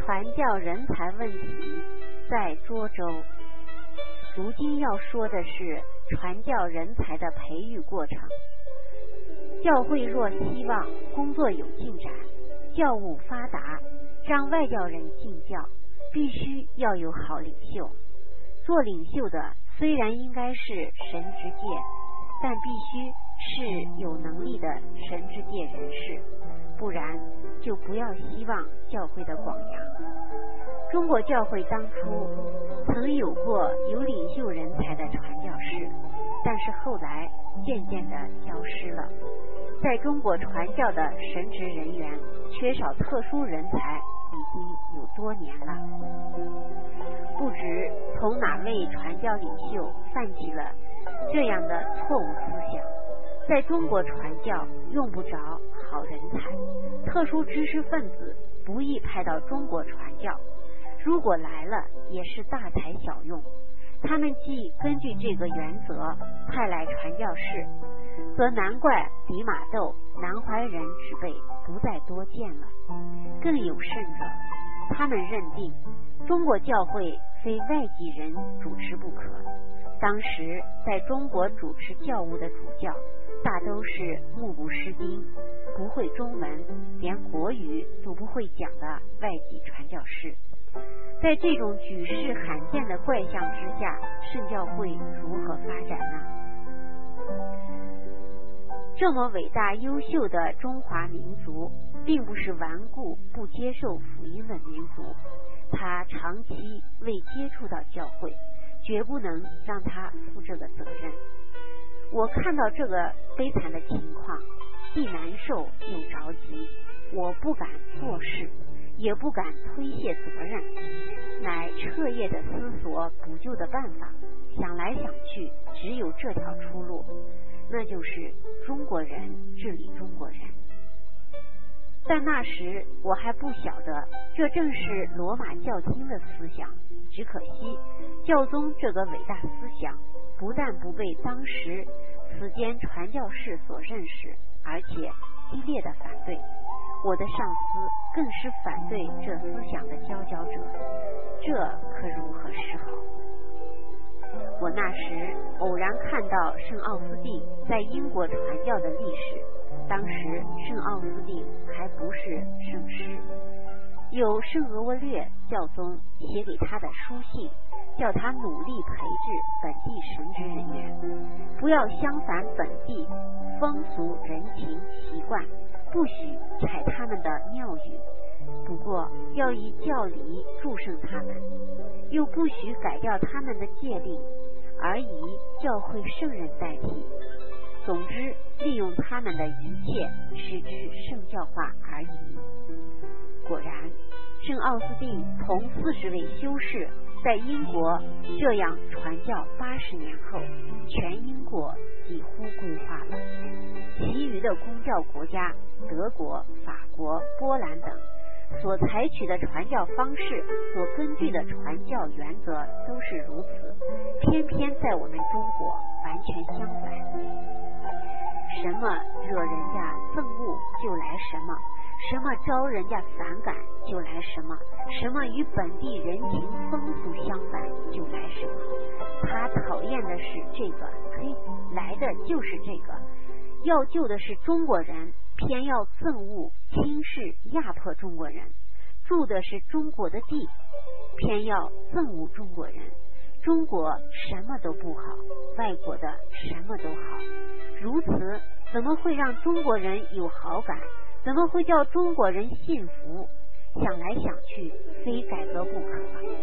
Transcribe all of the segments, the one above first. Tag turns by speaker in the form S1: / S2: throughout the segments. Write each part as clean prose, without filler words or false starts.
S1: 传教人才问题在涿州。如今要说的是传教人才的培育过程。教会若希望工作有进展，教务发达，让外教人进教，必须要有好领袖。做领袖的虽然应该是神之界，但必须是有能力的神之界人士，不然就不要希望教会的广扬。中国教会当初曾有过有领袖人才的传教士，但是后来渐渐地消失了。在中国传教的神职人员缺少特殊人才已经有多年了。不知从哪位传教领袖犯起了这样的错误思想，在中国传教用不着好人才，特殊知识分子不易派到中国传教，如果来了也是大材小用。他们既根据这个原则派来传教士，则难怪李马窦、南怀仁之辈不再多见了。更有甚者，他们认定中国教会非外籍人主持不可。当时在中国主持教务的主教大都是目不识丁、不会中文，连国语都不会讲的外籍传教士。在这种举世罕见的怪象之下，圣教会如何发展呢？这么伟大优秀的中华民族，并不是顽固不接受福音的民族，他长期未接触到教会，绝不能让他负这个责任。我看到这个悲惨的情况，既难受又着急，我不敢做事，也不敢推卸责任，乃彻夜的思索补救的办法。想来想去，只有这条出路，那就是中国人治理中国人。但那时我还不晓得，这正是罗马教廷的思想。只可惜教宗这个伟大思想不但不被当时此间传教士所认识，而且激烈的反对。我的上司更是反对这思想的佼佼者，这可如何是好？我那时偶然看到圣奥斯定在英国传教的历史，当时圣奥斯定还不是圣师，有圣俄沃略教宗写给他的书信，叫他努力培植本地神职人员，不要相反本地风俗人情习惯，不许采他们的庙宇，不过要以教理祝圣他们，又不许改掉他们的戒令，而以教会圣人代替。总之，利用他们的一切，使之圣教化而已。果然，圣奥斯定同40位修士在英国这样传教80年后，全英国几乎归化了。其余的公教国家，德国、法国、波兰等，所采取的传教方式，所根据的传教原则都是如此，偏偏在我们中国完全相反。什么惹人家憎恶就来什么，什么招人家反感就来什么，什么与本地人情风俗相反就来什么。他讨厌的是这个，嘿，来的就是这个。要救的是中国人，偏要憎恶轻视压迫中国人；住的是中国的地，偏要憎恶中国人。中国什么都不好，外国的什么都好，如此怎么会让中国人有好感？怎么会叫中国人信服？想来想去，非改革不可。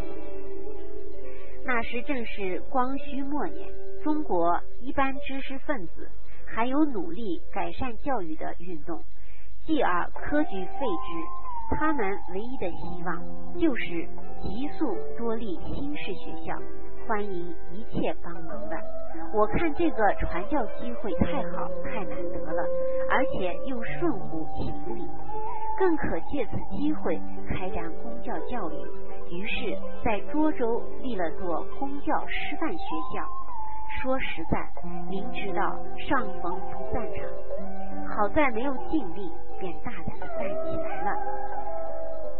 S1: 那时正是光绪末年，中国一般知识分子还有努力改善教育的运动，继而科举废止，他们唯一的希望就是急速多立新式学校，欢迎一切帮忙的。我看这个传教机会太好太难得了，而且又顺乎情理，更可借此机会开展公教教育。于是在涿州立了座公教师范学校。说实在，明知道上峰不赞成，好在没有尽力，便大胆地办起来了。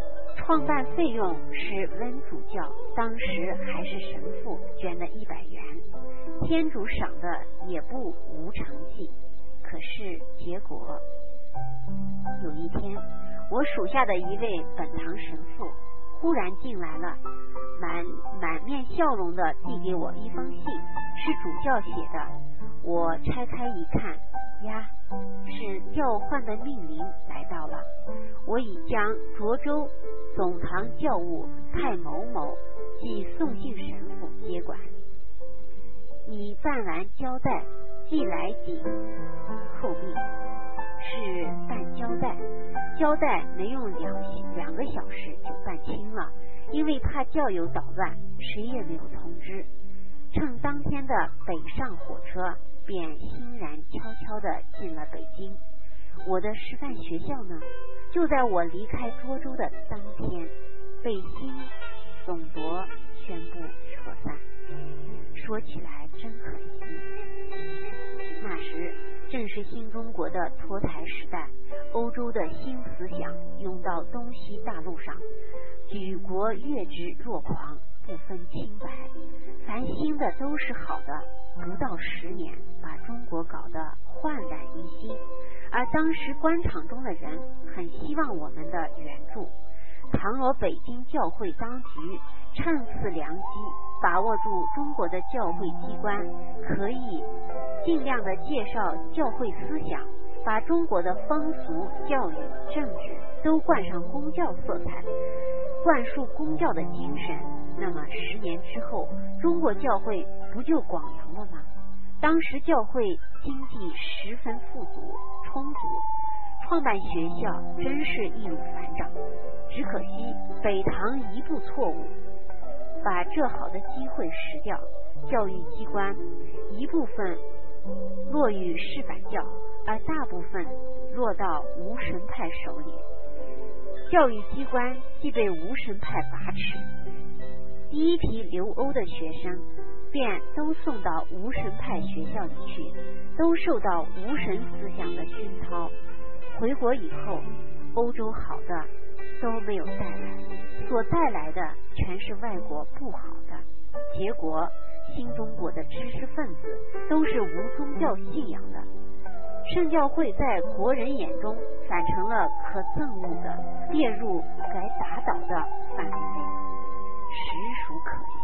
S1: 创办费用是温主教当时还是神父捐的100元，天主赏的也不无成绩。可是结果，有一天，我属下的一位本堂神父忽然进来了，满面笑容的递给我一封信，是主教写的。我拆开一看，呀，是教换的命令来到了。我已将涿州总堂教务派某某即宋姓神父接管。你办完交代，即来景后命，是办交代。交代没用2个小时就办清了，因为怕教友捣乱，谁也没有通知。乘当天的北上火车，便欣然悄悄地进了北京。我的师范学校呢，就在我离开涿州的当天，被新总铎宣布撤散。说起来真可惜，那时正是新中国的脱台时代，欧洲的新思想涌到东西大陆上，举国悦之若狂，不分清白，凡新的都是好的，不到10年把中国搞得焕然一新。而当时官场中的人很希望我们的援助，倘若北京教会当局趁此良机，把握住中国的教会机关，可以尽量的介绍教会思想，把中国的风俗、教育、政治都冠上公教色彩，灌输公教的精神，那么10年之后，中国教会不就广扬了吗？当时教会经济十分富足充足，创办学校真是易如反掌。只可惜北堂一步错误，把这好的机会失掉，教育机关一部分落于释反教，而大部分落到无神派手里。教育机关既被无神派把持，第一批留欧的学生便都送到无神派学校里去，都受到无神思想的熏陶。回国以后，欧洲好的都没有带来，所带来的全是外国不好的。结果新中国的知识分子都是无宗教信仰的，圣教会在国人眼中反成了可憎恶的，列入该打倒的范围内，实属可惜。